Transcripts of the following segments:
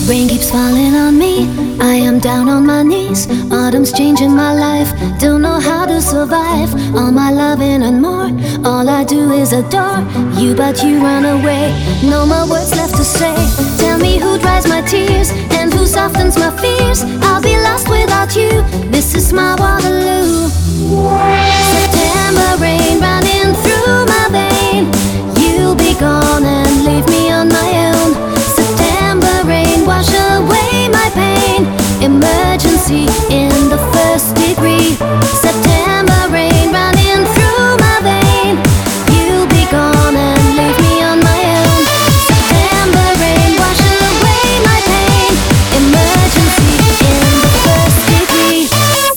Rain keeps falling on me, I am down on my knees. Autumn's changing my life, don't know how to survive. All my loving and more, all I do is adore you, but you run away. No more words left to say. Tell me who dries my tears and who softens my fears. I'll be lost without you, this is my Waterloo. September rain running through my vein. You'll be gone and leave me on my own. September rain, wash away my pain. Emergency in the first degree. September rain running through my vein. You'll be gone and leave me on my own. September rain, wash away my pain. Emergency in the first degree.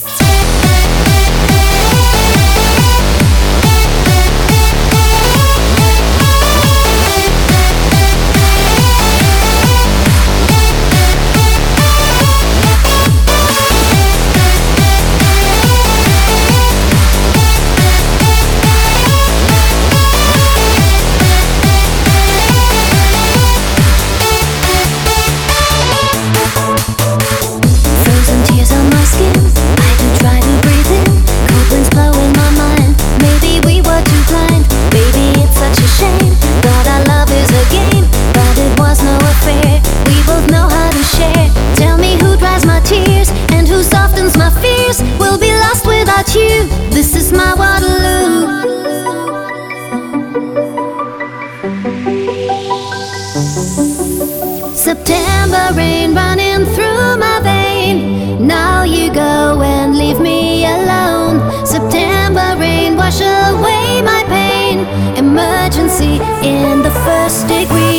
We'll be lost without you, this is my Waterloo. September rain running through my vein. Now you go and leave me alone. September rain, wash away my pain. Emergency in the first degree.